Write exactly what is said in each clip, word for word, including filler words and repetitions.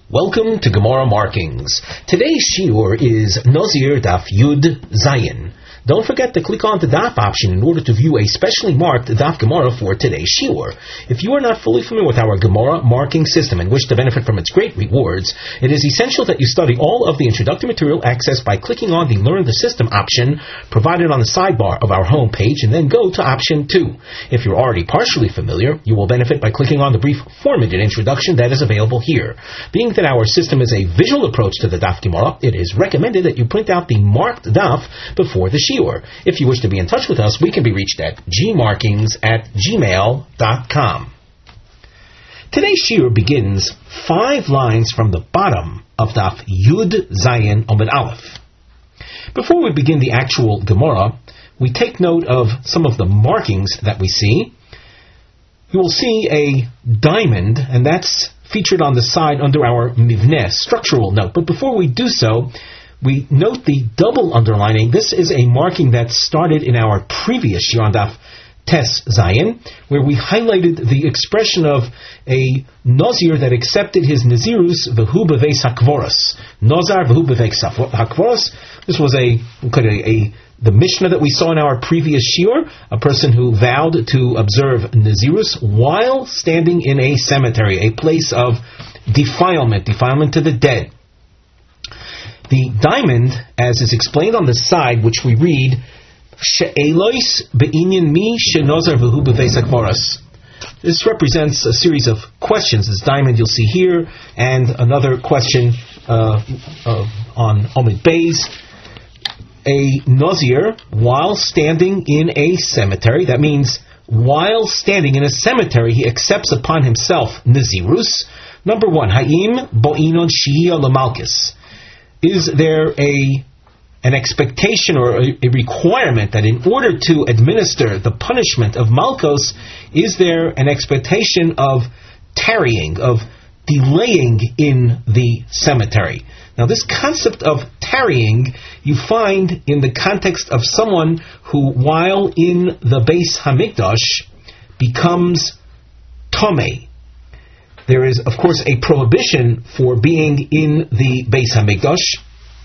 Welcome to Gemara Markings. Today's shiur is Nazir Daf Yud Zayin. Don't forget to click on the Daf option in order to view a specially marked Daf Gemara for today's shiur. If you are not fully familiar with our Gemara marking system and wish to benefit from its great rewards, it is essential that you study all of the introductory material accessed by clicking on the Learn the System option provided on the sidebar of our home page and then go to option two. If you're already partially familiar, you will benefit by clicking on the brief formatted introduction that is available here. Being that our system is a visual approach to the Daf Gemara, it is recommended that you print out the marked Daf before the shiur. If you wish to be in touch with us, we can be reached at gmarkings at gmail dot com. Today's shiur begins five lines from the bottom of Daf Yud Zayin Amud Aleph. Before we begin the actual Gemara, we take note of some of the markings that we see. You will see a diamond, and that's featured on the side under our mivneh, structural note. But before we do so, we note the double underlining. This is a marking that started in our previous shiur on Daf Tes Zayin, where we highlighted the expression of a Nazir that accepted his Nazirus v'hu b'veis hakvoros. Nazar v'hu b'veis hakvoros. This was a, a, a the Mishnah that we saw in our previous shiur, a person who vowed to observe Nazirus while standing in a cemetery, a place of defilement, defilement to the dead. The diamond, as is explained on the side, which we read, She'elois be'inyan mi she'nozar v'hu b'veis hakvoros. This represents a series of questions. This diamond you'll see here, and another question uh, uh, on Omid Beis. A Nazir, while standing in a cemetery, that means while standing in a cemetery, he accepts upon himself Nazirus. Number one, Ha'im bo'inon shihiyah l'malchus. Is there a an expectation or a, a requirement that in order to administer the punishment of Malkos, is there an expectation of tarrying, of delaying in the cemetery? Now, this concept of tarrying you find in the context of someone who, while in the Beis Hamikdash, becomes Tomei. There is, of course, a prohibition for being in the Beis Hamikdash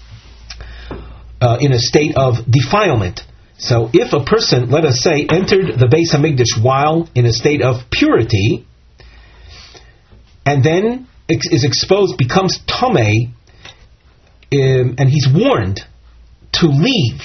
uh, in a state of defilement. So if a person, let us say, entered the Beis Hamikdash while in a state of purity, and then ex- is exposed, becomes Tomei, um, and he's warned to leave,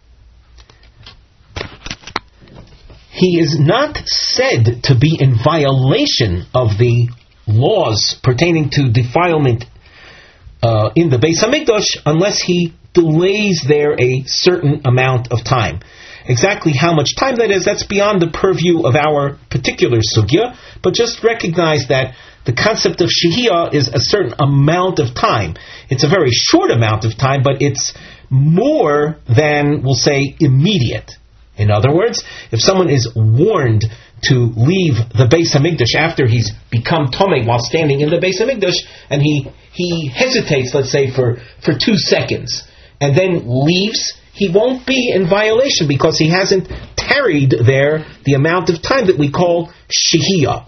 he is not said to be in violation of the laws pertaining to defilement uh, in the Beis Hamikdash unless he delays there a certain amount of time. Exactly how much time that is, that's beyond the purview of our particular sugya, but just recognize that the concept of shehiyah is a certain amount of time. It's a very short amount of time, but it's more than, we'll say, immediate. In other words, if someone is warned to leave the Beis Hamikdash after he's become Tomei while standing in the Beis Hamikdash, and he he hesitates, let's say, for, for two seconds, and then leaves, he won't be in violation because he hasn't tarried there the amount of time that we call shehiyah.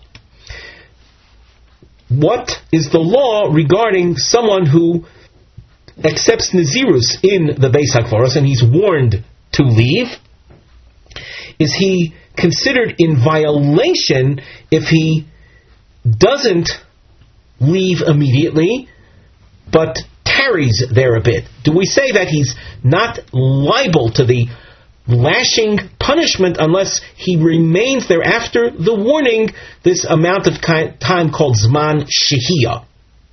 What is the law regarding someone who accepts Nazirus in the Beis Hakvoros and he's warned to leave? Is he considered in violation if he doesn't leave immediately, but tarries there a bit? Do we say that he's not liable to the lashing punishment unless he remains there after the warning, this amount of time called Zman Shehiyah?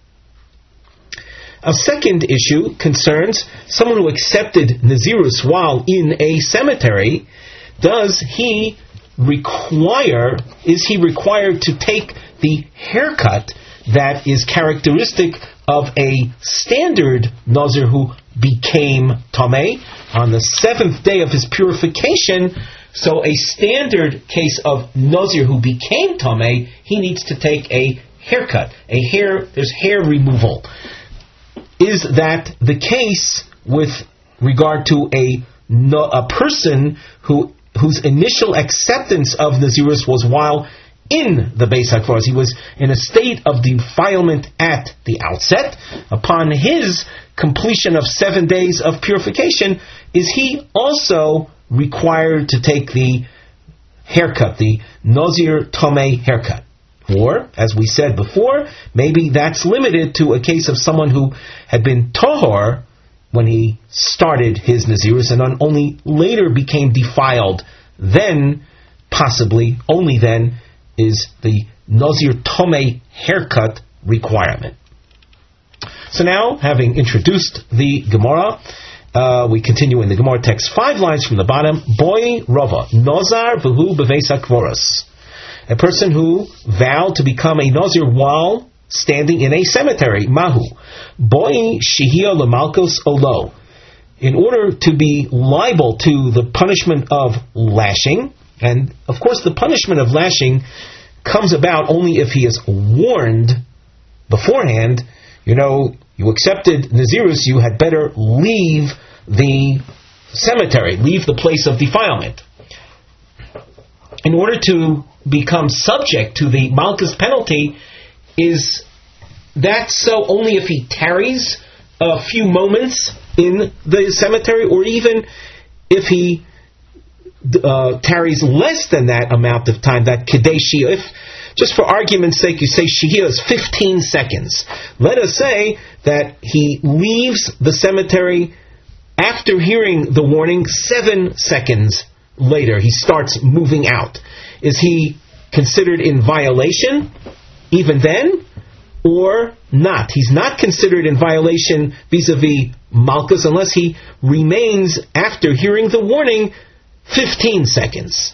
A second issue concerns someone who accepted Nazirus while in a cemetery. Does he require, is he required to take the haircut that is characteristic of a standard Nazir who became Tomei on the seventh day of his purification? So a standard case of Nazir who became Tomei, he needs to take a haircut, a hair, there's hair removal. Is that the case with regard to a, a person who whose initial acceptance of Nazirus was while in the Beis HaKvoros. He was in a state of defilement at the outset. Upon his completion of seven days of purification, is he also required to take the haircut, the Nazir Tomei haircut? Or, as we said before, maybe that's limited to a case of someone who had been tahor when he started his Nazirus and only later became defiled. Then, possibly, only then, is the Nazir Tomei haircut requirement. So now, having introduced the Gemara, uh, we continue in the Gemara text, five lines from the bottom. Boy Rava, Nazar v'hu beveis hakvoros. A person who vowed to become a Nazir while standing in a cemetery. Mahu. Boy shihia lemalkos olo. In order to be liable to the punishment of lashing, and of course the punishment of lashing comes about only if he is warned beforehand, you know, you accepted Nazirus, you had better leave the cemetery, leave the place of defilement. In order to become subject to the Malkus penalty, is that so only if he tarries a few moments in the cemetery, or even if he uh, tarries less than that amount of time, that Kedei Shia, if, just for argument's sake, you say Shia is fifteen seconds. Let us say that he leaves the cemetery after hearing the warning seven seconds later. He starts moving out. Is he considered in violation even then, or not? He's not considered in violation vis-a-vis Malkus unless he remains after hearing the warning fifteen seconds.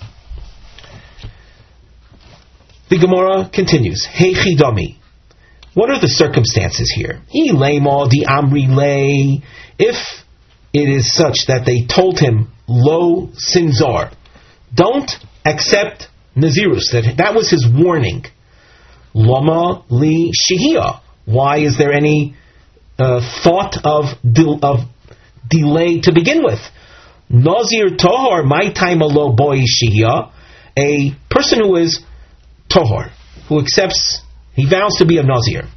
The Gemara continues. Hey Chidami. What are the circumstances here? He lema di amri lay. If it is such that they told him lo sinzar, don't accept Nazirus, that that was his warning. Lama li shihia. Why is there any uh, thought of de- of delay to begin with? Nazir tohar, my time alo boy shihia. A person who is tohar, who accepts, he vows to be a Nazir,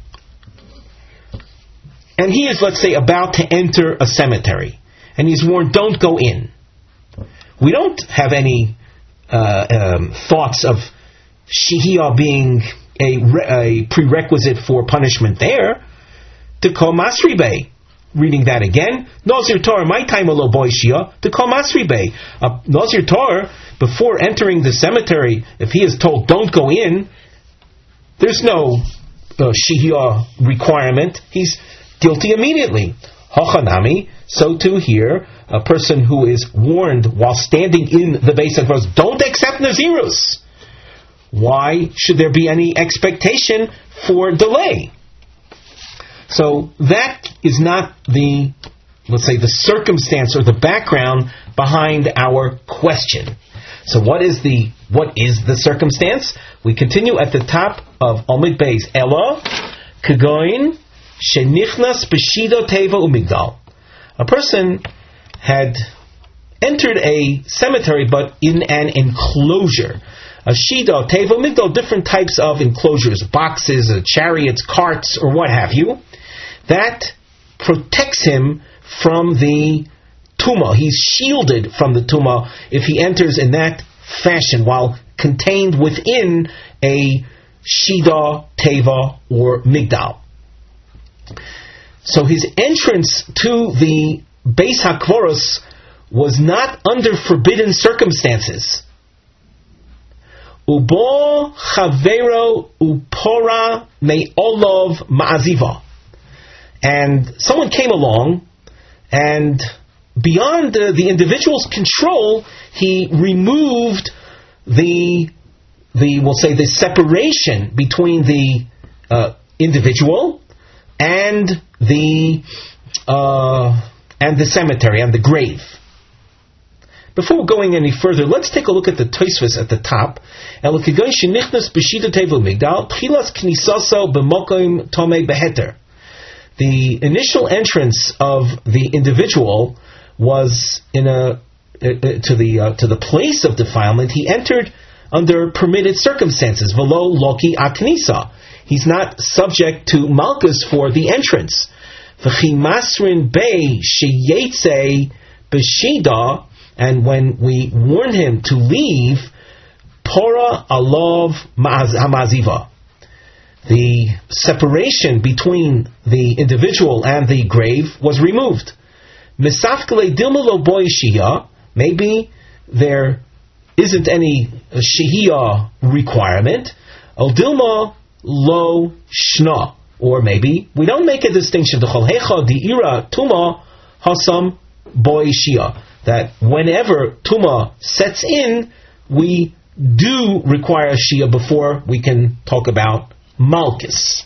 and he is, let's say, about to enter a cemetery, and he's warned, don't go in. We don't have any uh, um, thoughts of shihia being a, a prerequisite for punishment there. To call Masri Bey. Reading that again. Nazir Torah, my time alo boy shia, to call Masri Bey. Uh, Nazir Torah, before entering the cemetery, if he is told don't go in, there's no uh, shihia requirement. He's guilty immediately. Hachanami, so too here, a person who is warned while standing in the Beis HaKvoros, don't accept Nazirus. Why should there be any expectation for delay? So that is not the, let's say, the circumstance or the background behind our question. So what is the what is the circumstance? We continue at the top of Omid Beis. Ella Kagoin Shenichnas B'Shida Teva Umigdal. A person had entered a cemetery, but in an enclosure. A shida, teva, migdal, different types of enclosures, boxes, uh, chariots, carts, or what have you. That protects him from the tumah. He's shielded from the tumah if he enters in that fashion while contained within a shida, teva, or migdal. So his entrance to the Beis HaKvoros was not under forbidden circumstances. Ubo chavero upora me'olov ma'aziva. And someone came along, and beyond uh, the individual's control, he removed the, the we'll say, the separation between the uh, individual and the uh, and the cemetery and the grave. Before going any further, let's take a look at the Tosfos at the top. The initial entrance of the individual was in a uh, to the uh, to the place of defilement. He entered under permitted circumstances. Velo loki aknisa. He's not subject to malchus for the entrance. V'chi masrin bei sheyetze b'shida, and when we warn him to leave, pora alov hamaziva. The separation between the individual and the grave was removed. Misafkele dilma lo boy shihya. Maybe there isn't any shihya requirement. Al dilma lo shna. Or maybe we don't make a distinction. Tuma hasam boy shia. That whenever tuma sets in, we do require shia before we can talk about malchus.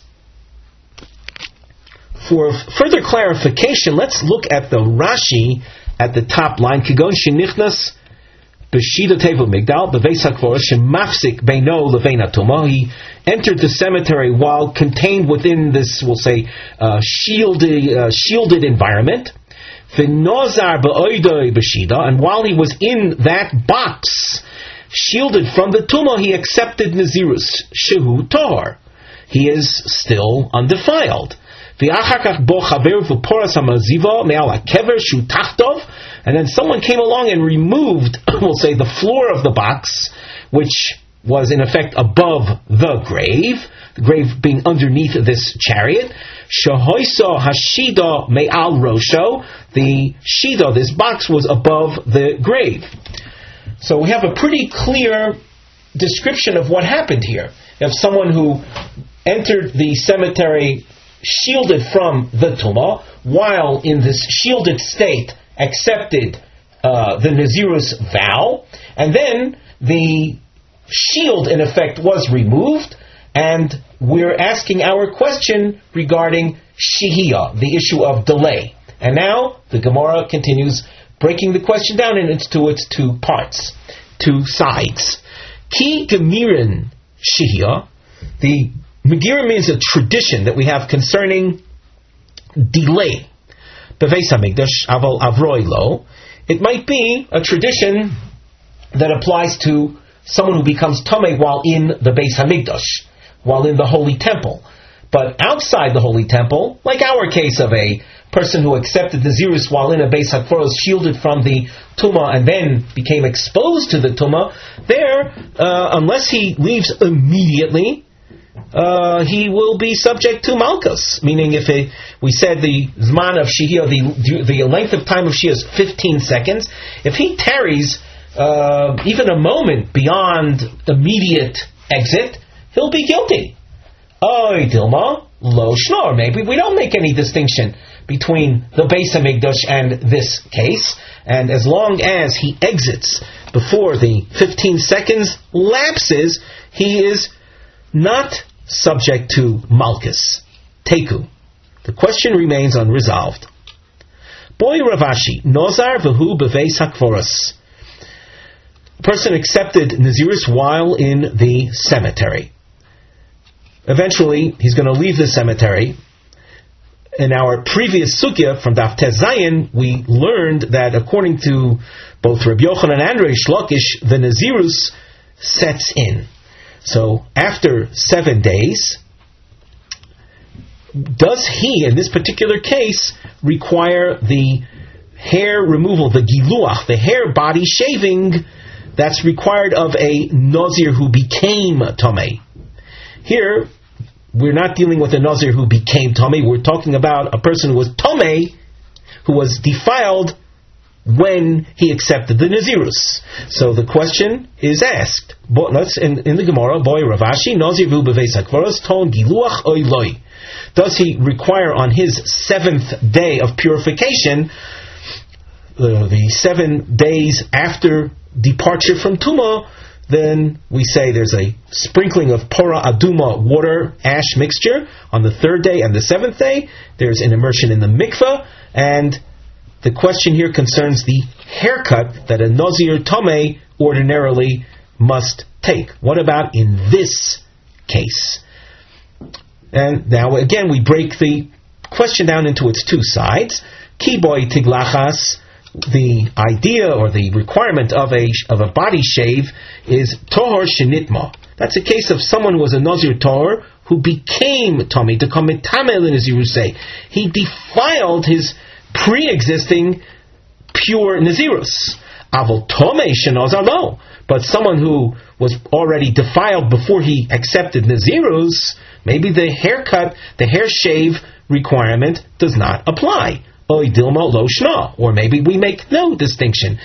For further clarification, let's look at the Rashi at the top line. Kigon shenichnas b'shida tevu migdal b'veis hakvoros shemafsik beino levein hatuma. He entered the cemetery while contained within this, we'll say, uh, shielded uh, shielded environment. V'nozar b'oidoi b'shida, and while he was in that box, shielded from the tuma, he accepted nazirus shehu tahor. He is still undefiled. And then someone came along and removed, we'll say, the floor of the box, which was in effect above the grave, the grave being underneath this chariot. Shahoisa hashida me'al rosho, the shida, this box, was above the grave. So we have a pretty clear description of what happened here. You have someone who entered the cemetery shielded from the tumah, while in this shielded state accepted uh, the Nazirus vow, and then the shield in effect was removed, and we're asking our question regarding shihiyah, the issue of delay. And now the Gemara continues breaking the question down into its two parts, two sides. Ki gemirin shihiyah, the Megillah means a tradition that we have concerning delay. Beveis Hamikdash aval avroi lo. It might be a tradition that applies to someone who becomes tamei while in the Beis Hamikdash, while in the Holy Temple. But outside the Holy Temple, like our case of a person who accepted the Nazirus while in a Beis HaKvoros, shielded from the Tumah, and then became exposed to the Tumah, there, uh, unless he leaves immediately, Uh, he will be subject to malchus. Meaning, if it, we said the zman of shihiyah, the the length of time of shihiyah is fifteen seconds. If he tarries uh, even a moment beyond immediate exit, he'll be guilty. Oy Dilma lo shnor. Maybe we don't make any distinction between the Beis Hamikdash and this case, and as long as he exits before the fifteen seconds lapses, he is not subject to malchus. Teku. The question remains unresolved. Boy Ravashi, Nozar v'hu beveis hakvoros. The person accepted Nazirus while in the cemetery. Eventually, he's going to leave the cemetery. In our previous sugya from Daf Tez Zayin, we learned that according to both Rabbi Yochanan and Reish Lakish, the Nazirus sets in. So, after seven days, does he, in this particular case, require the hair removal, the giluach, the hair body shaving that's required of a Nazir who became Tomei? Here, we're not dealing with a Nazir who became Tomei, we're talking about a person who was Tomei, who was defiled when he accepted the Nazirus. So the question is asked. Let's in, in the Gemara, boy Ravashi, Nazir vu beveis hakvoros ton giluach oy loy. Does he require on his seventh day of purification, uh, the seven days after departure from Tumah, then we say there's a sprinkling of pora aduma, water, ash mixture on the third day and the seventh day. There's an immersion in the mikveh, and the question here concerns the haircut that a Nazir Tomei ordinarily must take. What about in this case? And now again we break the question down into its two sides. Kiboy tiglachas the idea or the requirement of a of a body shave is tohor shenitma. That's a case of someone who was a Nazir tohor who became Tommy to come mitamel in his Yerusei. He defiled his pre-existing pure Nazirus. Avol Tomei shenazar lo. But someone who was already defiled before he accepted Nazirus, maybe the haircut, the hair shave requirement does not apply. Oy dilma lo shna. Or maybe we make no distinction.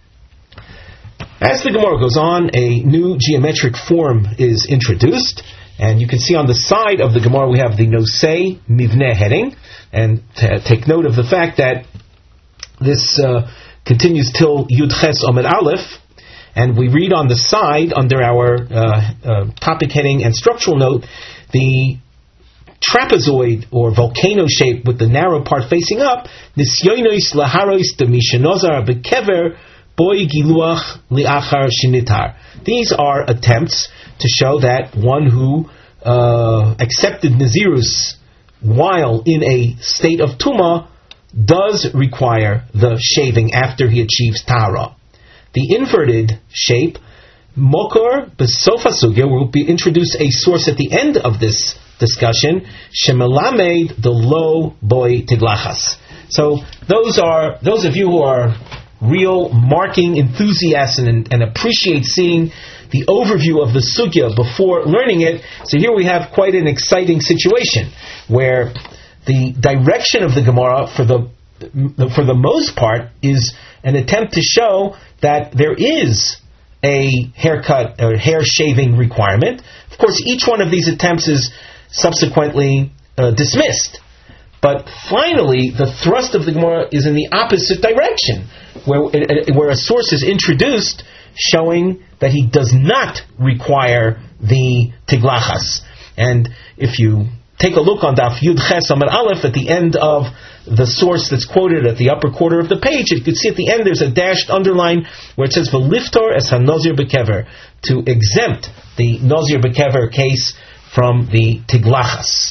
As the Gemara goes on, a new geometric form is introduced. And you can see on the side of the Gemara we have the Nosei Mivneh heading. And t- take note of the fact that this uh, continues till Yud Ches Omed Aleph. And we read on the side, under our uh, uh, topic heading and structural note, the trapezoid or volcano shape with the narrow part facing up, Nisyonos laharos de mishenozar bekever boy giluach liachar shinitar. These are attempts to show that one who uh, accepted Nazirus while in a state of Tumah does require the shaving after he achieves Tahara. The inverted shape, Mokor Besofa Sugya, will be introduced a source at the end of this discussion, Shemelamed the low boy tiglachas. So those are those of you who are real marking enthusiasts and, and appreciate seeing the overview of the sugya before learning it. So here we have quite an exciting situation where the direction of the Gemara for the for the most part is an attempt to show that there is a haircut or hair shaving requirement. Of course, each one of these attempts is subsequently uh, dismissed. But finally, the thrust of the Gemara is in the opposite direction, where where a source is introduced showing that he does not require the tiglachas. And if you take a look on Daf Yud Ches Amar Aleph at the end of the source that's quoted at the upper quarter of the page, you can see at the end there's a dashed underline where it says V'liftor es ha-Nazir bekever, to exempt the Nazir bekever case from the tiglachas.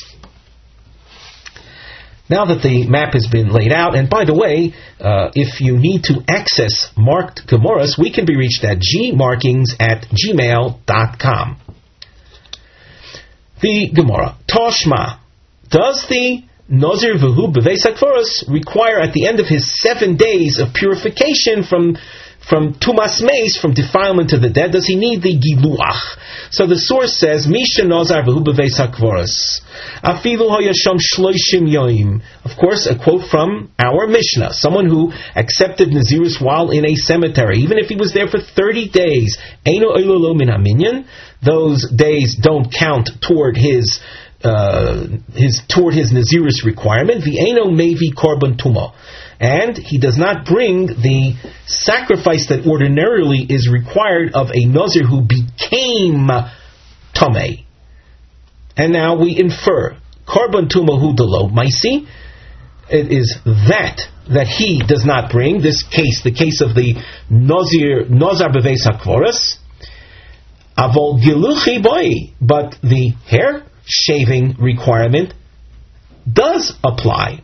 Now that the map has been laid out, and by the way, uh, if you need to access marked Gemaras, we can be reached at gmarkings at gmail dot com. The Gemara, Toshma, does the Nazir V'hu B'veis HaKvoros require at the end of his seven days of purification from from Tumas Meis, from defilement to the dead, does he need the Giluach? So the source says, Misha Nazar V'hu B'veis HaKvoros. Afilu Hayasham Shloishim Yoim. Of course, a quote from our Mishnah. Someone who accepted Nazirus while in a cemetery, even if he was there for thirty days, Eino Eilolo Min HaMinyan, those days don't count toward his uh, his toward his Nazirus requirement. V'eino Mevi Korban Tumah. And he does not bring the sacrifice that ordinarily is required of a Nazir who became Tomei. And now we infer, Korban Tumah hu delo maisi, it is that that he does not bring, this case, the case of the Nazir, Nazar B'veis HaKvoros, avol giluchi boi, but the hair shaving requirement does apply.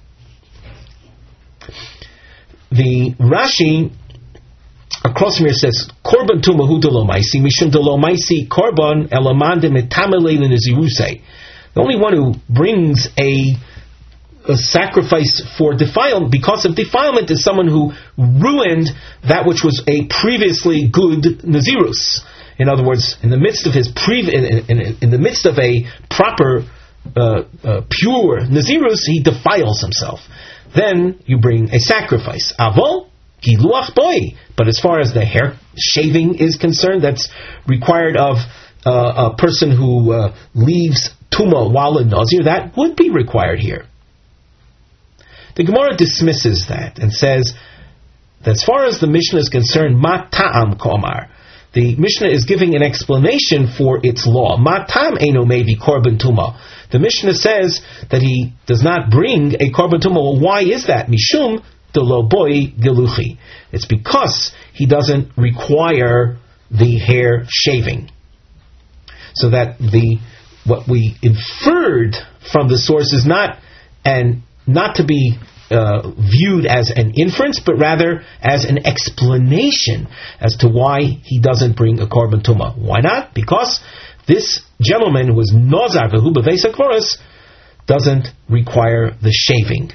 The Rashi across from here says, Korban Tumah hu delo maisi, mishum delo maisi korban elamande metamelei l'nezirusei. The only one who brings a, a sacrifice for defilement, because of defilement, is someone who ruined that which was a previously good Nazirus. In other words, in the midst of his pre- in, in, in the midst of a proper, uh, uh, pure Nazirus, he defiles himself. Then you bring a sacrifice. Avol giluach boi. But as far as the hair shaving is concerned, that's required of uh, a person who uh, leaves Tumah while in Nazir, that would be required here. The Gemara dismisses that and says that as far as the Mishnah is concerned, ma ta'am komar. The Mishnah is giving an explanation for its law. Ma ta'am eino mevi korban tumah. The Mishnah says that he does not bring a korban tumah. Well, why is that? Mishum delo boi geluchi. It's because he doesn't require the hair shaving. So that the what we inferred from the source is not and not to be uh, viewed as an inference, but rather as an explanation as to why he doesn't bring a korban tumah. Why not? Because this gentleman who was nozar v'hu b'veis hakvoros doesn't require the shaving.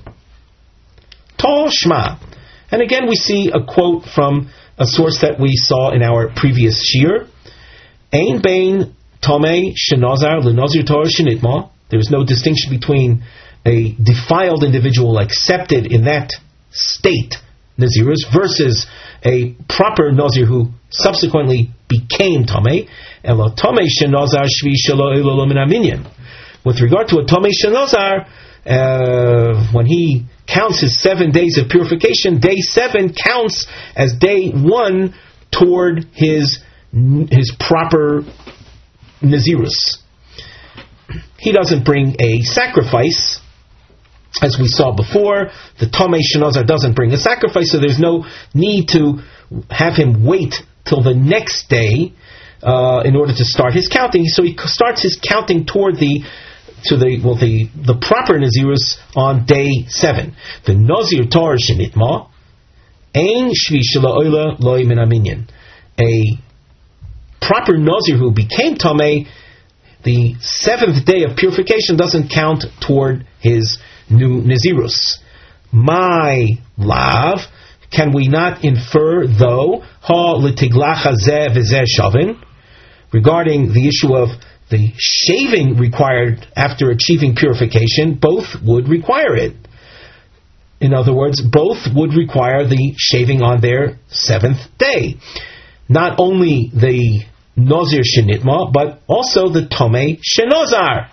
Tol Shma. And again we see a quote from a source that we saw in our previous shiur. Ein bein tomei shenozar lenozir torah shenitma. There is no distinction between a defiled individual accepted in that state, Nazirus, versus a proper Nazir who subsequently became Tomei. Elo Tomei shenozar shvi shelo elo min aminyan. With regard to a Tomei shenozar, uh, when he counts his seven days of purification, day seven counts as day one toward his his proper Nazirus. He doesn't bring a sacrifice, as we saw before. The Tomei Shenozar doesn't bring a sacrifice, so there's no need to have him wait till the next day uh, in order to start his counting. So he starts his counting toward the to the well the the proper Nazirus on day seven. The Nazir Torah Shenitma Ein Shvi Shelo Oila Loi Min Aminyan. A proper Nazir who became Tomei, the seventh day of purification doesn't count toward his new Nazirus. My lav, can we not infer, though, ha litiglacha zeh v'zeh shavin, regarding the issue of the shaving required after achieving purification, both would require it. In other words, both would require the shaving on their seventh day. Not only the Nozir Shenitma, but also the Tomei Shenozar.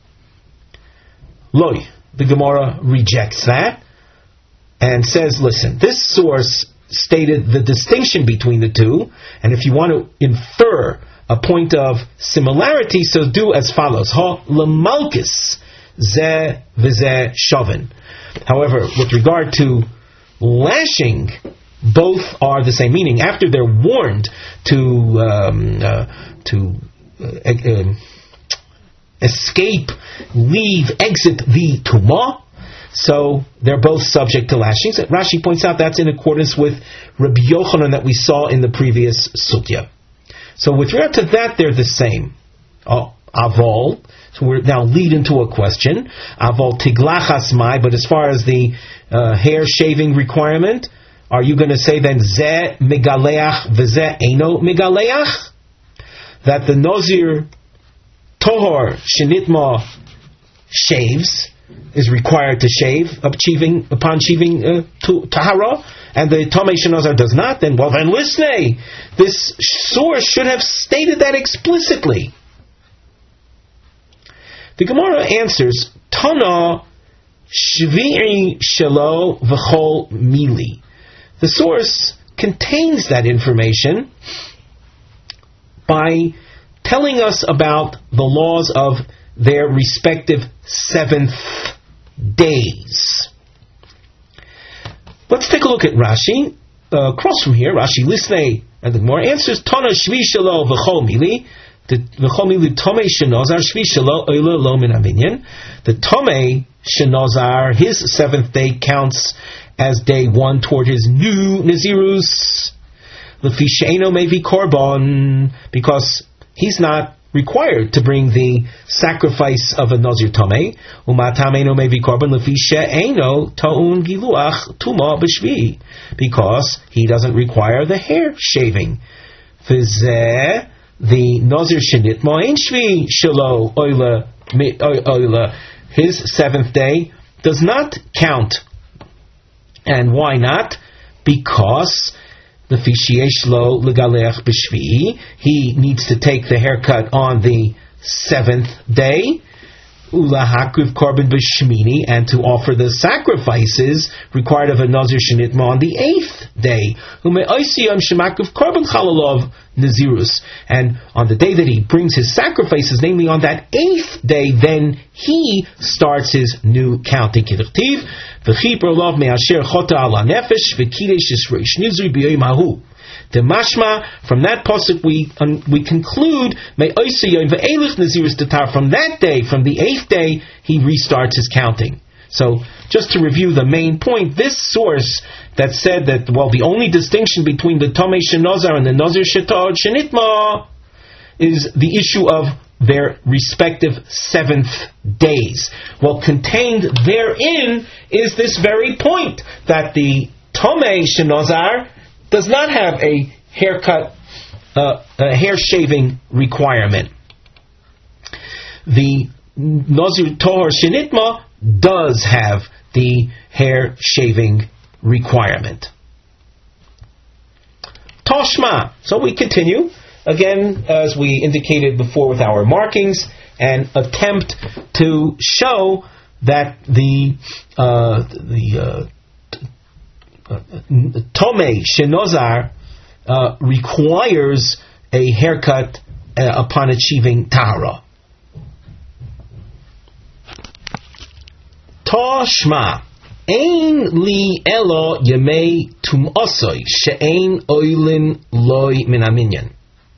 Loi, the Gemara rejects that and says, listen, this source stated the distinction between the two, and if you want to infer a point of similarity, so do as follows. Ha lemalkis zeh v'zeh shavin. However, with regard to lashing, both are the same meaning. After they're warned to um, uh, to uh, uh, escape, leave, exit the tumah, so they're both subject to lashings. Rashi points out that's in accordance with Rabbi Yochanan that we saw in the previous sugya. So with regard to that, they're the same. Oh, avol. So we're now lead into a question. Avol tiglachas mai. But as far as the uh, hair shaving requirement, are you going to say then zeh megaleach v'zeh eino megaleach? That the Nozir Tohor Shenitma shaves, is required to shave achieving, upon achieving uh, Tahara, and the Tomei Shenozar does not, then, well then listen, this source should have stated that explicitly. The Gemara answers, Tana Shvi'i Shelo V'chol Mili. The source contains that information by telling us about the laws of their respective seventh days. Let's take a look at Rashi. Uh, across from here, Rashi Lisnei, and the Gemara answers, Tana Shvi Shelo V'chol Mili. The V'chol Mili Tomei Shenozar Shvi Shelo Oila Lo Min Aminyan. The Tomei Shenozar, his seventh day counts as day one toward his new Nazirus. Lefi she'eino mevi korban, because he's not required to bring the sacrifice of a Nazir Tomei. Umatam eino mevi korban lefi she'eino ta'un giluach tuma b'shvi, because he doesn't require the hair shaving. V'zeh, the Nazir Shenitma ein shvi shelo oila oila, his seventh day does not count. And why not? Because the Fishiyesh lo legaleach b'shvi, he needs to take the haircut on the seventh day, ulahakriv korban b'shmini, and to offer the sacrifices required of a Nazir Shenitma on the eighth day, ume'oisiyam shemakriv korban chalalov nazirus, and on the day that he brings his sacrifices, namely on that eighth day, then he starts his new counting. Kidchtiv v'chipur lov me'asher chota ala nefesh v'kidesh yisreish nizri b'yoyim hahu. The mashma, from that pasuk we um, we conclude me'oisiyam ve'elich nazirus tatar. From that day, from the eighth day, he restarts his counting. So, just to review the main point, this source that said that, well, the only distinction between the Tomei Shenozar and the Nozir Shetod Shenitma is the issue of their respective seventh days. Well, contained therein is this very point, that the Tomei Shenozar does not have a haircut, uh, a hair shaving requirement. The Nozir Tohar Shenitma does have the hair shaving requirement. Toshma. So we continue again, as we indicated before, with our markings, and attempt to show that the uh, the uh, Tomei Shenozar uh, requires a haircut uh, upon achieving Tahara. Toshma. Ein li elo yemei tum'osoi she'ein oilin loy min haminyan.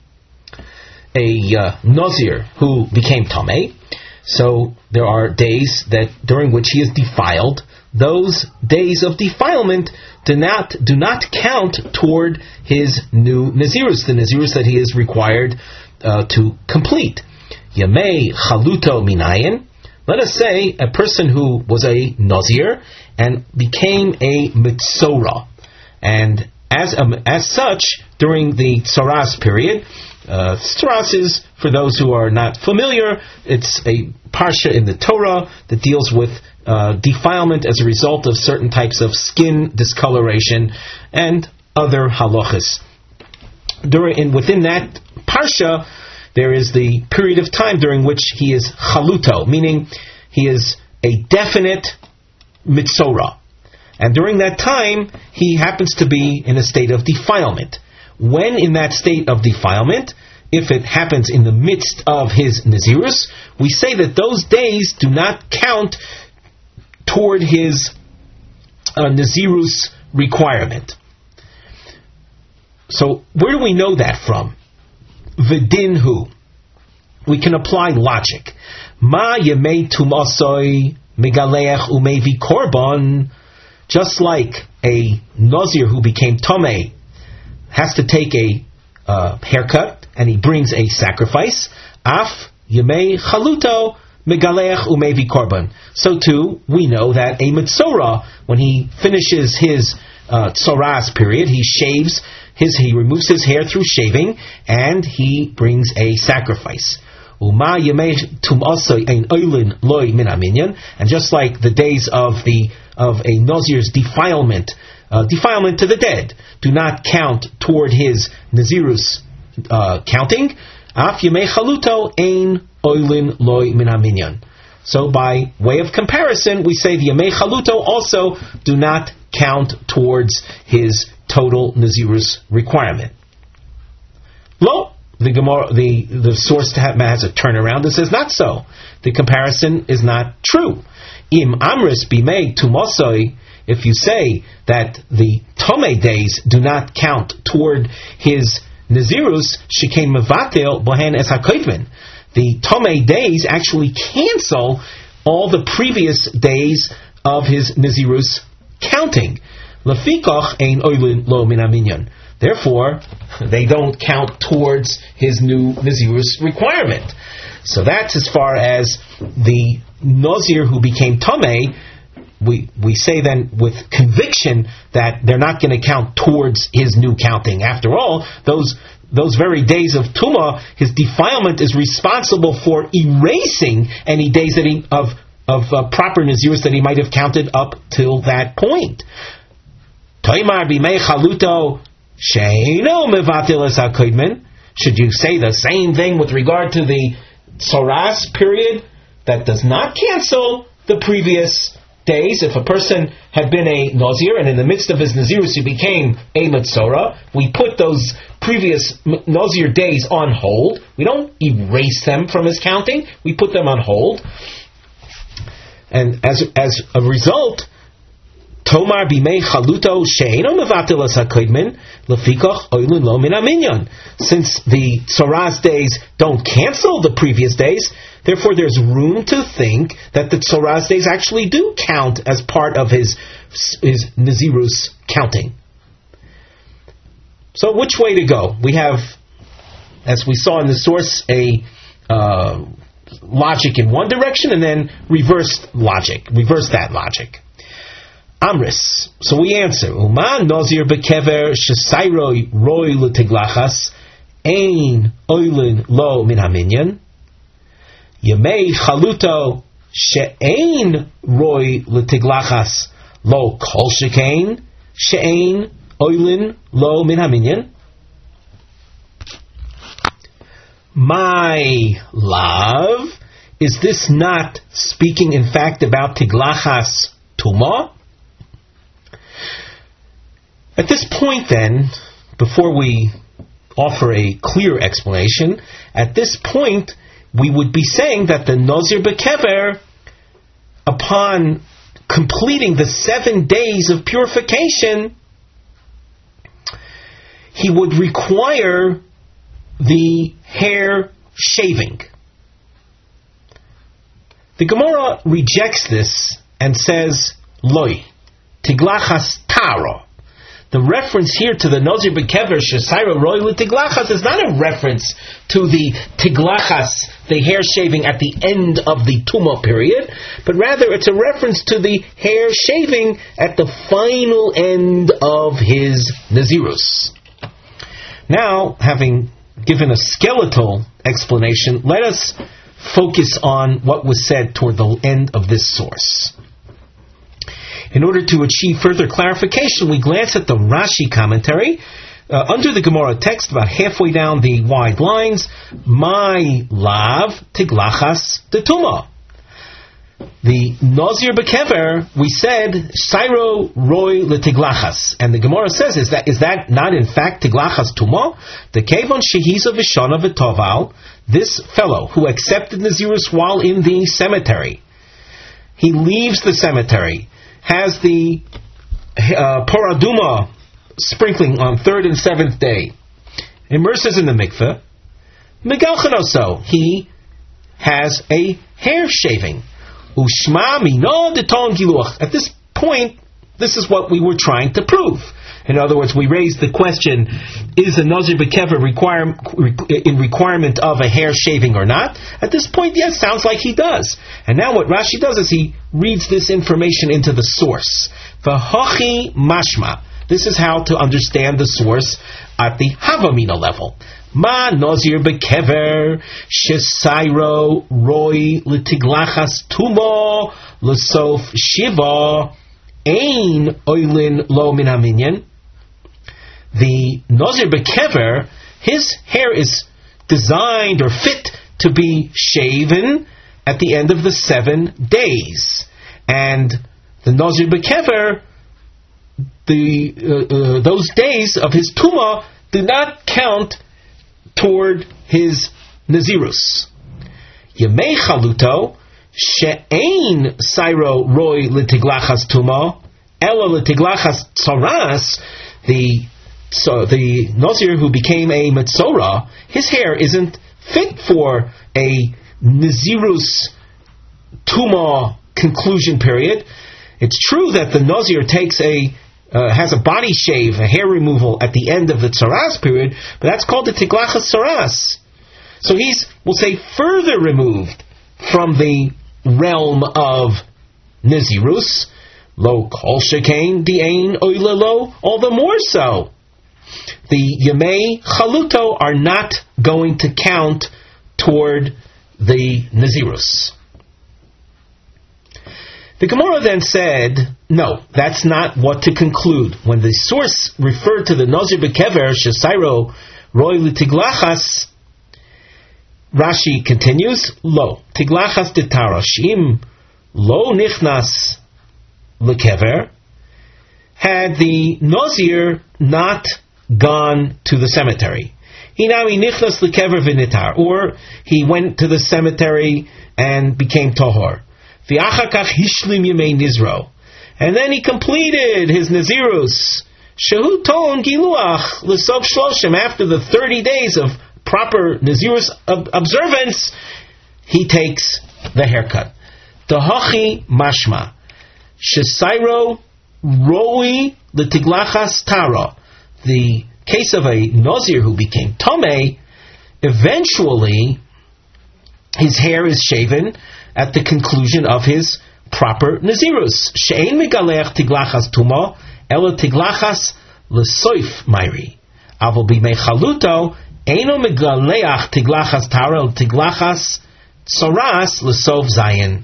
A uh, Nazir who became Tomei, so there are days that during which he is defiled. Those days of defilement do not do not count toward his new Nazirus, the Nazirus that he is required uh, to complete. Yemei chaluto minayin. Let us say a person who was a Nazir and became a Mitzorah, and as um, as such, during the Tzoras period, uh, Tzoras is, for those who are not familiar, it's a parsha in the Torah that deals with uh, defilement as a result of certain types of skin discoloration and other halachas. During and within that parsha, there is the period of time during which he is chaluto, meaning he is a definite mitzorah. And during that time, he happens to be in a state of defilement. When in that state of defilement, if it happens in the midst of his Nazirus, we say that those days do not count toward his uh, Nazirus requirement. So, where do we know that from? V'dinhu. We can apply logic. Ma yemei tumasoi megaleach umevi korban. Just like a Nazir who became Tomei has to take a uh, haircut and he brings a sacrifice, af yemei chaluto megaleach umevi korban. So too, we know that a Mitzorah, when he finishes his uh, Tzoras period, he shaves his, he removes his hair through shaving, and he brings a sacrifice. Uma yemei tum'asoi ein oilin loy min haminyan. And just like the days of the of a Nazir's defilement, uh, defilement to the dead, do not count toward his Nazirus uh, counting. Af yemei chaluto ein oilin loy min haminyan. So by way of comparison, we say the yemei chaluto also do not count towards his total Nazirus requirement. Lo. The Gemara, the, the source has a turnaround that says not so. The comparison is not true. Im amris bimei tumosoi, if you say that the Tomei days do not count toward his Nazirus, shekain mevatel bohen es hakoidvin. The Tomei days actually cancel all the previous days of his Nazirus counting. Lefikach ein oilin lo min haminyan. Therefore, they don't count towards his new Nazirus requirement. So that's as far as the Nazir who became Tomei. We we say then with conviction that they're not going to count towards his new counting. After all, those those very days of Tumah, his defilement is responsible for erasing any days that he of of uh, proper Nazirus that he might have counted up till that point. Toimar bimei chaluto. Should you say the same thing with regard to the Tzoras period that does not cancel the previous days? If a person had been a Nazir and in the midst of his Nazirus he became a Mitzorah, we put those previous Nazir days on hold. We don't erase them from his counting. We put them on hold. And as as a result, Tomar bimei chaluto she'eno mevatel as hakoidmin lefikach oilin lo min haminyan. Since the tzoras days don't cancel the previous days, therefore there's room to think that the tzoras days actually do count as part of his his Nazirus counting. So which way to go? We have, as we saw in the source, a uh, logic in one direction and then reversed logic. Reverse that logic. Amris. So we answer, Uma Nazir bekever shesairoi roi l'tiglachas ein oilin lo min haminyan yemei chaluto she'ein roi l'tiglachas lo kol shekain she'ein oilin lo min haminyan. My love, is this not speaking in fact about tiglachas tumah? At this point then, before we offer a clear explanation, at this point we would be saying that the Nazir Bekever, upon completing the seven days of purification, he would require the hair shaving. The Gemara rejects this and says, Loi, tiglachas taro. The reference here to the Nazir Bekever Shesaira Roy Tiglachas is not a reference to the Tiglachas, the hair shaving at the end of the Tumah period, but rather it's a reference to the hair shaving at the final end of his Nazirus. Now, having given a skeletal explanation, let us focus on what was said toward the end of this source. In order to achieve further clarification, we glance at the Rashi commentary. Uh, under the Gemara text, about halfway down the wide lines, my lav tiglachas detuma. The Nazir Bekever, we said, Sairo Roy letiglachas. And the Gemara says, is that is that not in fact tiglachas tuma? The Kevon Shehiza Vishana V'toval, this fellow who accepted Nazirus while in the cemetery, he leaves the cemetery, has the uh, paraduma sprinkling on third and seventh day, immerses in the mikveh, megalchanoso, he has a hair shaving. Ushma mino deton giluach. At this point, this is what we were trying to prove. In other words, we raised the question, is a Nazir Bekever require, in requirement of a hair shaving or not? At this point, yes, sounds like he does. And now what Rashi does is he reads this information into the source. V'hochi mashma. This is how to understand the source at the Havamina level. Ma Nazir Bekever shesairo roi litiglachas tumo l'sof shiva ein oilin lo min haminyan. The Nazir Bekever, his hair is designed or fit to be shaven at the end of the seven days. And the Nazir Bekever, the uh, uh, those days of his Tumah do not count toward his Nazirus. Yemei chaluto she'ein sairo roi litiglachas Tumah ela litiglachas tzoras. The So the Nazir who became a Metzora, his hair isn't fit for a Nazirus Tumah conclusion period. It's true that the Nazir takes a uh, has a body shave, a hair removal at the end of the Tzaras period, but that's called the Tiglachas Tzaras. So he's, we'll say, further removed from the realm of Nazirus. Lo kol shekain di'ein oile lo, all the more so. The Yemei Chaluto are not going to count toward the Nazirus. The Gemara then said, no, that's not what to conclude. When the source referred to the Nazir Bekever, Shesairo Roy Tiglachas, Rashi continues, Lo, Tiglachas de Tarashim, Lo Nichnas Lekever, had the Nazir not gone to the cemetery. Hinami nichlas lekever v'nitar, or he went to the cemetery and became tahor. V'achakach hishlim yemei nizro, And then he completed his Nazirus. Shehu ton giluach l'sof shloshim. After the thirty days of proper Nazirus observance, he takes the haircut. Tahachi mashma. Shesairo roi l'tiglachas tara. The case of a Nazir who became Tomei, eventually his hair is shaven at the conclusion of his proper Nazirus. She'ein megalech tiglachas tuma, ela tiglachas l'soif mairi. Avol b'mei chaluto, eino megaleach tiglachas tara, el tiglachas tzoras l'sof zayin.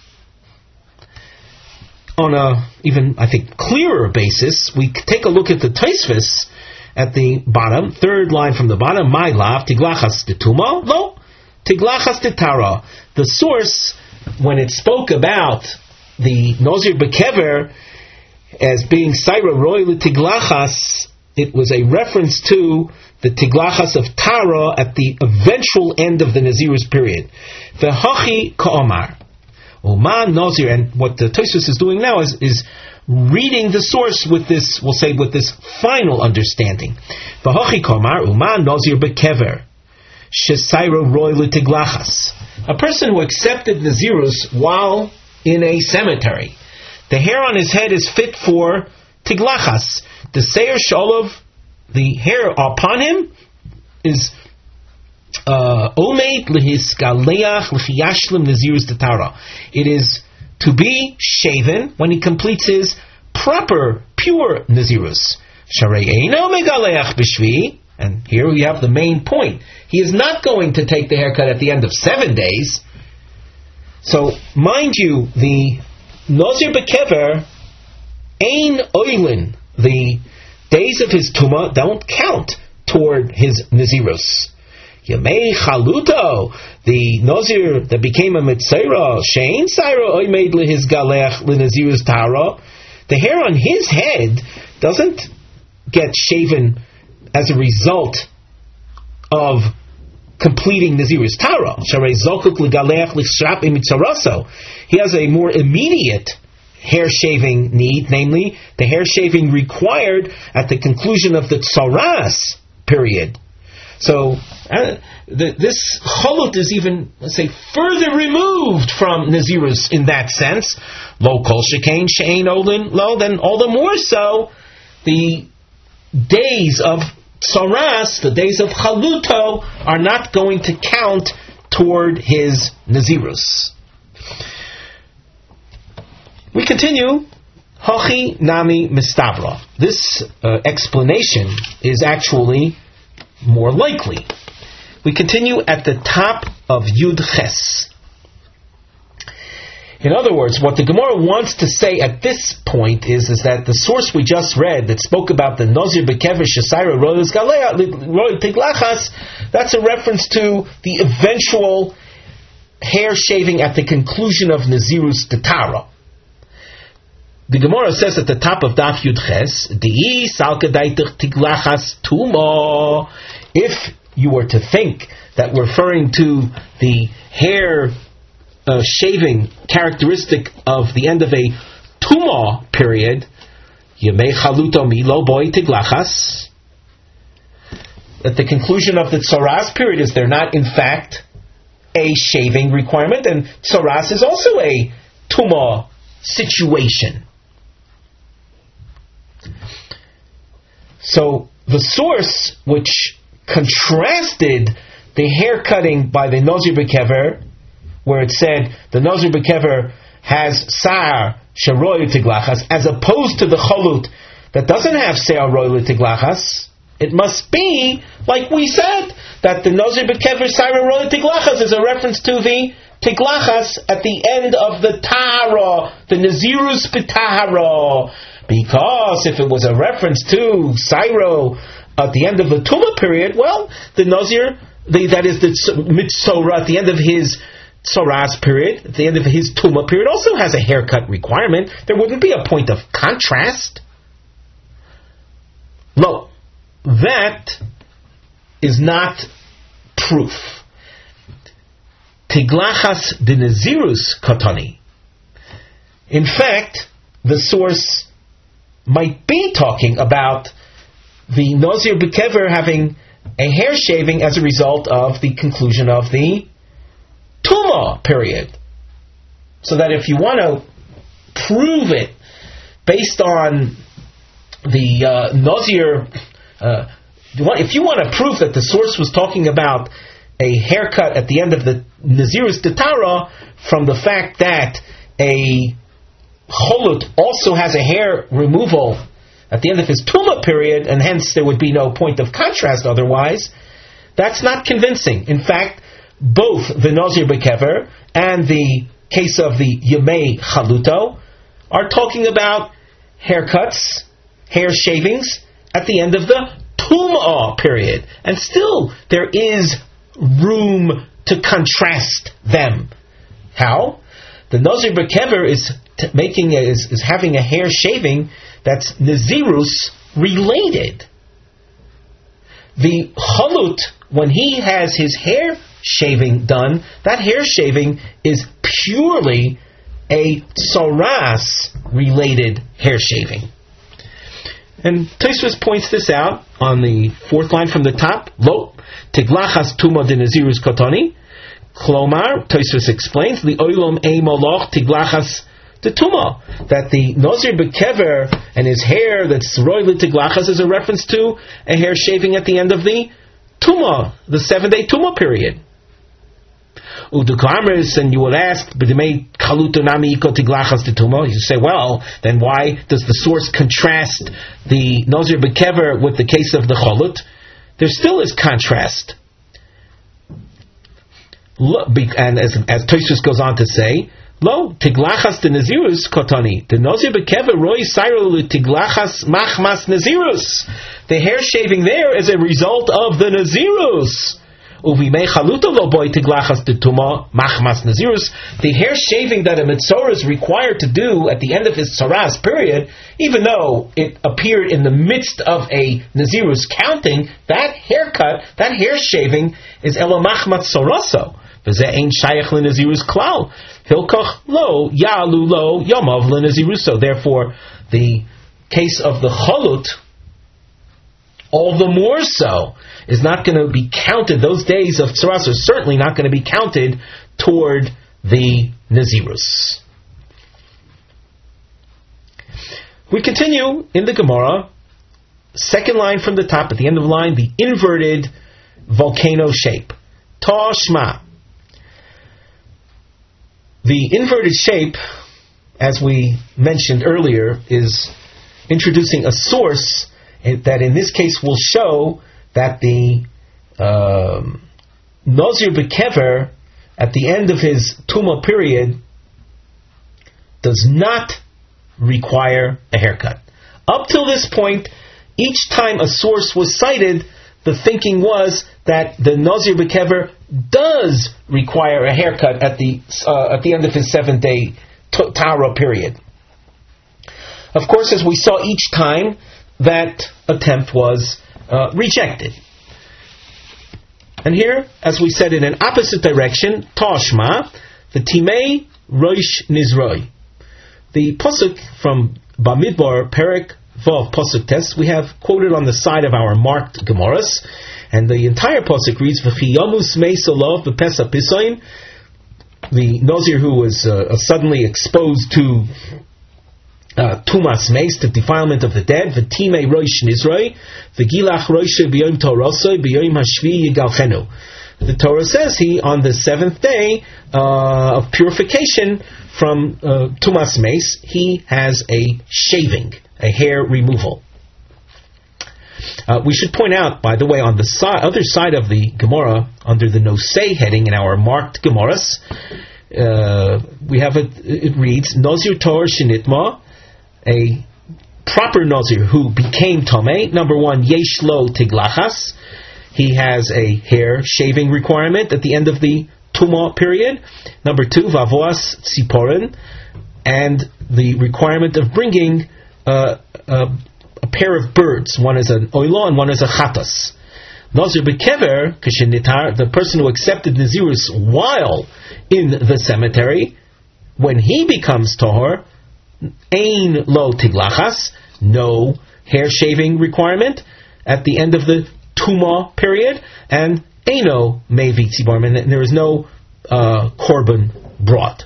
On a even, I think, clearer basis, we take a look at the Tosfos at the bottom, third line from the bottom, my lav, tiglachas tituma, lo, tiglachas titara. The source, when it spoke about the Nazir Bekever as being Saira Roy Tiglachas, it was a reference to the Tiglachas of Tara at the eventual end of the Nazirus period. V'hachi ka'omar. Uman Nazir, and what the Tosfos is doing now is, is reading the source with this, we'll say, with this final understanding. V'hachi ka'omar, Uman Nazir Bekever. Shesaira Roy Tiglachas. A person who accepted Nazirus while in a cemetery. The hair on his head is fit for Tiglachas. The Seir Sholov, the hair upon him, is Omeid Lehiskaleach Lechiyashlim Nazirus Tatara. It is to be shaven when he completes his proper, pure Nazirus. Sharei Eino Megaleach B'Shvi. And here we have the main point. He is not going to take the haircut at the end of seven days. So, mind you, the Nazir Bekever, Ein Oilin, the days of his Tumah don't count toward his Nazirus. Yamei Chaluto, the Nazir that became a Mitzera, Shein Saira Oimeid Lehis Galech Lenazirus Tara, the hair on his head doesn't get shaven as a result of completing Nazirus Tara. He has a more immediate hair shaving need, namely the hair shaving required at the conclusion of the Tzoras period. So uh, the, this cholut is even, let's say, further removed from Nazirus in that sense. Lo kol shekain she'ein olin lo, then all the more so the days of Tzoras, the days of Chaluto, are not going to count toward his Nazirus. We continue. Hachi nami mistabra. This uh, explanation is actually more likely. We continue at the top of Yud Ches. In other words, what the Gemara wants to say at this point is, is that the source we just read that spoke about the Nazir Bekever Shesaira Royos Galea Roy Tiglachas, that's a reference to the eventual hair shaving at the conclusion of Nazirus Tatara. The Gemara says at the top of Daf Yud Ches, Dei Salkadaitich Tiglachas Tumo. If you were to think that referring to the hair Uh, shaving characteristic of the end of a Tumah period, Yemei Chaluto Milo Boy Tiglachas. At the conclusion of the Tzoras period, is there not in fact a shaving requirement? And Tzoras is also a Tumah situation. So the source which contrasted the hair cutting by the Nazir Bekever, where it said the Nazir Bekever has Sa'ar Sheroy Tiglachas, as opposed to the Cholut that doesn't have Sa'ar Roy Tiglachas, it must be, like we said, that the Nazir Bekever Sa'ar Roy Tiglachas is a reference to the Tiglachas at the end of the Tahara, the Nazirus B'Tahara. Because if it was a reference to Sairo at the end of the Tumah period, well, the Nazir, the, that is the Mitzora at the end of his Tzoras period, at the end of his Tumah period, also has a haircut requirement. There wouldn't be a point of contrast. No, that is not proof. Tiglachas de Nazirus Katani. In fact, the source might be talking about the Nazir B'Kever having a hair shaving as a result of the conclusion of the Tumah period. So that if you want to prove it based on the uh, Nazir, uh, if you want to prove that the source was talking about a haircut at the end of the Nazirus Detara from the fact that a Cholut also has a hair removal at the end of his Tumah period, and hence there would be no point of contrast otherwise, that's not convincing. In fact, both the Nazir B'Kever and the case of the Yemei Chaluto are talking about haircuts, hair shavings, at the end of the Tumah period. And still, there is room to contrast them. How? The Nazir B'Kever is t- making a, is, is having a hair shaving that's Nazirus related. The Chalut, when he has his hair shaving done, that hair shaving is purely a Tzoras related hair shaving. And Tosfos points this out on the fourth line from the top. Lo tiglachas tuma de Nazirus kotoni. Klomar, Tosfos explains, the oilom ei moloch tiglachas de tuma, that the Nazir B'Kever and his hair that's royally tiglachas is a reference to a hair shaving at the end of the Tumah, the seven day Tumah period. Udukamers, and you will ask, but made kaluto nami iko tiglachas de Tumah. You say, well, then why does the source contrast the Nazir B'Kever with the case of the Cholut? There still is contrast. And as, as Tosfos goes on to say, Lo, tiglachas de Nazirus kotani. The Nazir B'Kever roi sayro le tiglachas machmas Nazirus. The hair shaving there is a result of the Nazirus. Uvimei chaluta lo boy tiglachas de tuma machmas Nazirus. The hair shaving that a Mitzorah is required to do at the end of his Tzoras period, even though it appeared in the midst of a Nazirus counting, that haircut, that hair shaving is elo machmat Tzoroso. V'zeh ein shayach le Nazirus klal. Hilkoch lo yalu lo yamav le Naziruso. Therefore, the case of the Cholut, all the more so, is not going to be counted. Those days of Tzoras are certainly not going to be counted toward the Nazirus. We continue in the Gemara, second line from the top, at the end of the line, the inverted volcano shape. Ta Shma. The inverted shape, as we mentioned earlier, is introducing a source that in this case will show that the um, Nazir B'Kever at the end of his Tumah period does not require a haircut. Up till this point, each time a source was cited, the thinking was that the Nazir B'Kever does require a haircut at the uh, at the end of his seven day t- Tara period. Of course, as we saw each time, that attempt was uh, rejected. And here, as we said in an opposite direction, Tashma, the Timei Roish Nizroi. The pasuk from Bamidbar, Perek Vav pasuk Tes, we have quoted on the side of our marked Gemaras, and the entire pasuk reads, "V'chiyamus meisolov b'pesa pisoin." The Nazir who was uh, suddenly exposed to uh, tumas meis, the defilement of the dead, v'timei roish nizroi, v'gilach roishe b'yom torosoi b'yom hashvi yigalchenu. The Torah says he, on the seventh day uh, of purification from uh, tumas meis, he has a shaving, a hair removal. Uh, we should point out, by the way, on the si- other side of the Gemara, under the Nosei heading in our marked Gemaras, uh, we have it, it reads, Nazir Tor Shinitma, a proper Nazir who became Tomei. Number one, Yesh Lo Tiglachas. He has a hair shaving requirement at the end of the Tumah period. Number two, Vavoas Tziporin, and the requirement of bringing uh, uh, a pair of birds. One is an oilo and one is a chatas. Nazir B'Kever, Kishinitar, the person who accepted Nazirus while in the cemetery, when he becomes Tahor, Ein lo tiglachas, no hair shaving requirement at the end of the Tumah period, and Eino mevi tziborim, and there is no uh, korban brought.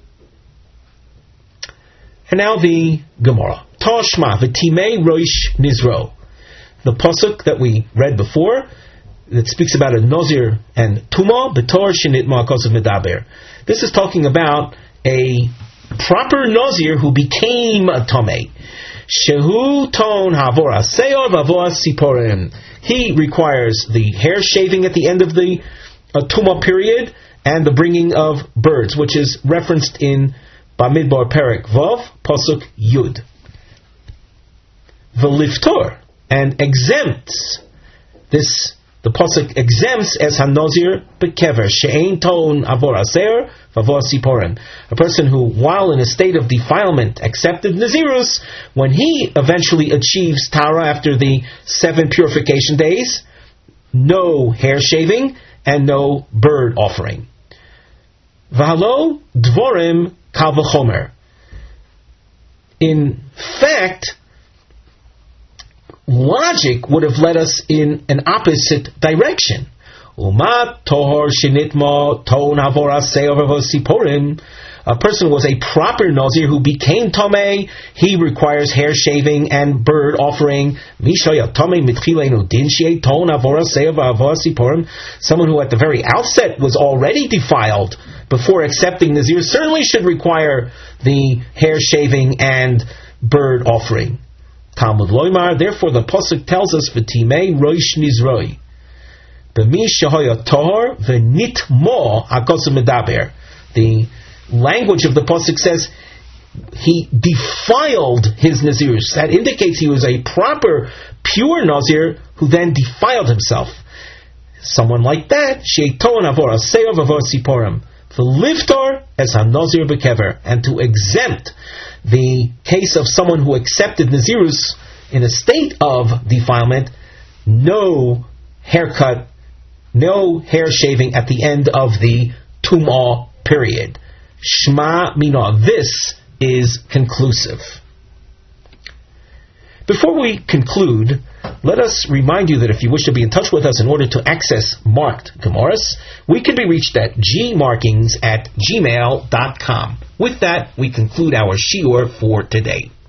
And now the Gemara. Toshma v'timei roish nizro. The pasuk that we read before, that speaks about a Nozir and Tumah, B'tor Shinit Ma'akos of Medaber. This is talking about a proper Nozir who became a Tomei. Shehu Ton Havor Aseor Vavor Siporim. He requires the hair shaving at the end of the uh, Tumah period and the bringing of birds, which is referenced in Bamidbar Perek Vav, Pasuk Yud. V'liftor, and exempts this. The pasuk exempts as hanozir bekever she'ein ton avor aser v'avor siporim. A person who, while in a state of defilement, accepted nazirus, when he eventually achieves tara after the seven purification days, no hair shaving and no bird offering. V'halo dvorim kal v'chomer. In fact, logic would have led us in an opposite direction. Uma tohor shinitma ton havora siporim. A person was a proper nazir who became tomei. He requires hair shaving and bird offering. Someone who at the very outset was already defiled before accepting nazir certainly should require the hair shaving and bird offering. Talmud Loimar, therefore the pasuk tells us v'timei roish nizroi b'mi shehoya tohor v'nitmo akosu medaber. The language of the pasuk says he defiled his nazirus. That indicates he was a proper, pure nazir who then defiled himself. Someone like that, she'eton avor aseor v'avor siporim, v'liftor as hanazir bekever, and to exempt the case of someone who accepted nazirus in a state of defilement, no haircut, no hair shaving at the end of the Tumah period. Shma mina, this is conclusive. Before we conclude, let us remind you that if you wish to be in touch with us in order to access marked Gemaras, we can be reached at gmarkings at gmail dot com. With that, we conclude our shiur for today.